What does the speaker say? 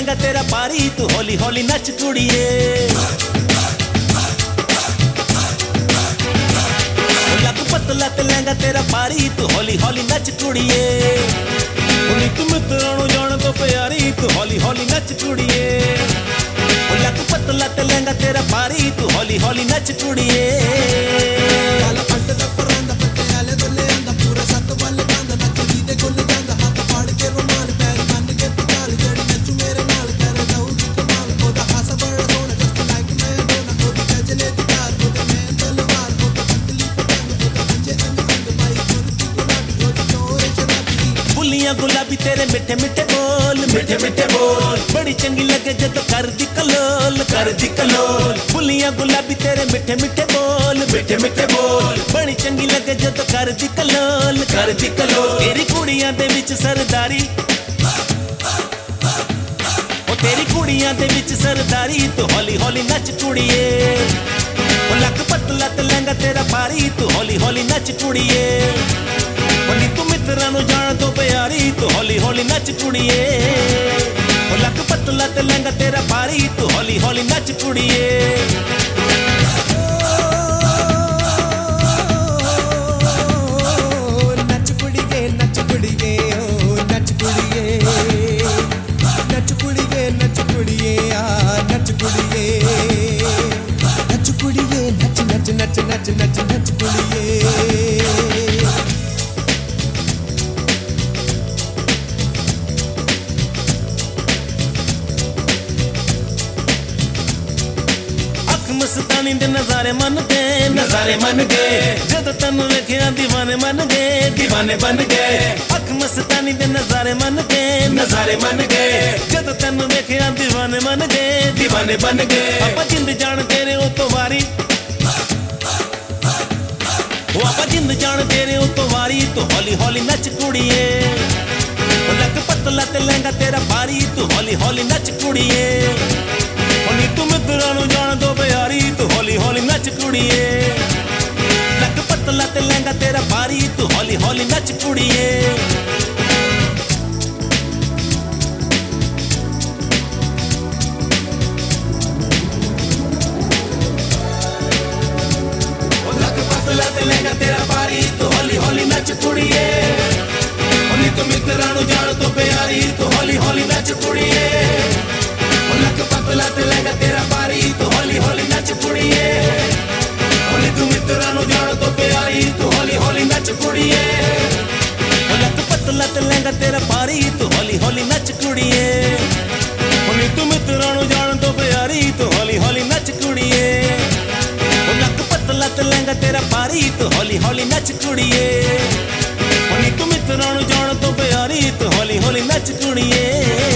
लहंगा तेरा पारी तू हौली हौली नच कुड़िए। लक पतला ते लहंगा तेरा पारी तू हौली हौली नच कुड़िए। तू मित्राणु जान तो प्यारी तू हौली हौली नच कुड़िए। लक पतला ते लहंगा तेरा पारी तू हौली हौली नच कुड़िए। गुलाबी तेरे मिठे मिठे बोल, मिठे मिठे बोल बड़ी चंगी लगे जद कर दी कलोल, कर दी कलोल। बुलियां गुलाबी तेरे मिठे मिठे बोल, मिठे मिठे बोल बड़ी चंगी लगे जद कर दी कलोल, कर दी कलोल। तेरी कुड़ियां दे विच सरदारी, ओ तेरी कुड़ियां दे विच सरदारी तू हौली हौली नच कुड़िए। ओ लक पतला ते लहंगा तेरा पारी तू हौली हौली नच कुड़िए। तू मित्राणु जान तो प्यारी तू हौली हौली नच कुड़िए। लक पतला ते लहंगा तेरा पारी तू हौली हौली नच कुड़िए। नच कुड़िए नच कुड़िए ओ नच कुड़िए, नच कुड़िए नच कुड़िए आ नच कुड़िए, नच कुड़िए नच नच नच नच नच नच कुड़िए। मस्तानी दे नजारे मन गए, नजारे मन गए जद तन्नू वेखिया दीवाने मन गए, दीवाने बन गए। अख मस्तानी दे नजारे मन गए, नजारे मन गए जद तन्नू वेखिया दीवाने मन गए, दीवाने बन गए। आपा जिंद जान तेरे ओ तो वारी, ओ आपा जिंद जान तेरे ओ तो वारी तू हौली हौली नच कुड़िए। लक पतला ते लहंगा तेरा पारी तू हौली हौली नच कुड़िए। तू मित्राणु जान दो प्यारी तू हौली हौली नच कुड़िए। लक पतला ते लहंगा तेरा पारी तू हौली हौली नच कुड़िए। लक पतला ते लहंगा तेरा पारी तू हौली हौली नच कुड़िए। तू मित्राणु जान तो प्यारी तू हौली हौली नच कुड़िए। लक पतला ते लहंगा तेरा पारी तू हौली हौली नच कुड़िए। तू मित्राणु जान तो प्यारी तू हौली हौली नच कुड़िए। लक पतला ते लहंगा तेरा पारी तू हौली हौली नच कुड़िए। तू मित्राणु जान तो प्यारी तू हौली हौली नच कुड़िए। लक पतला ते लहंगा तेरा पारी तू हौली हौली नच कुड़िए। तू मित्राणु जान तो प्यारी तू हौली हौली नच कुड़िए।